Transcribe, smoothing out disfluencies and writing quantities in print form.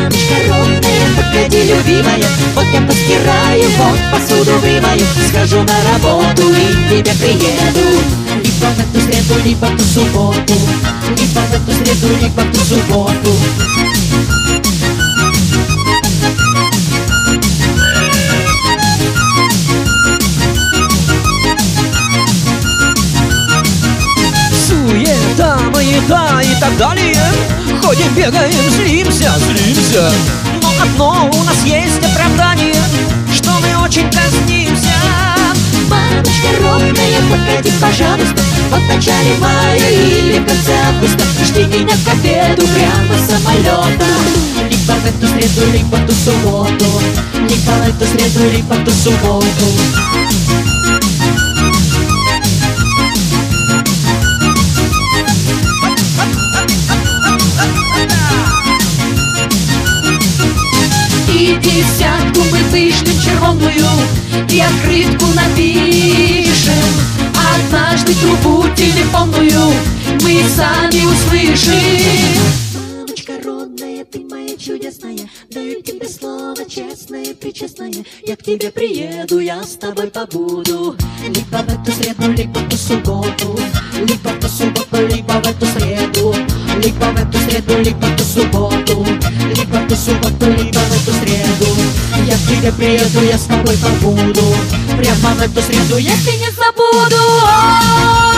Мамочка родная, погоди, любимая, вот я постираю, вот посуду вымою, схожу на работу и к тебе приеду. Либо в эту среду, либо в ту субботу, либо в эту среду, либо в ту субботу. Суета, маята и так далее. Ходим, бегаем, злимся. Но одно у нас есть оправдание, что мы очень казнимся. Мамочка родная, погоди, пожалуйста, вот в начале мая или в конце августа жди меня к обеду прямо с самолета. Либо в эту среду, либо в ту субботу, либо в эту среду, либо в ту субботу. И десятку мы вышлем червоную, и открытку напишем. Однажды трубу телефонную мы сами услышим. Мамочка родная, ты моя чудесная, даю тебе слово честное, причестное. Я к тебе приеду, я с тобой побуду. Либо в эту среду, либо в ту субботу, либо в ту субботу, либо в эту среду, либо в эту среду, либо в ту субботу, либо в ту субботу, либо в эту среду. Я к тебе приеду, я с тобой побуду. Прямо в эту среду я тебя не забуду.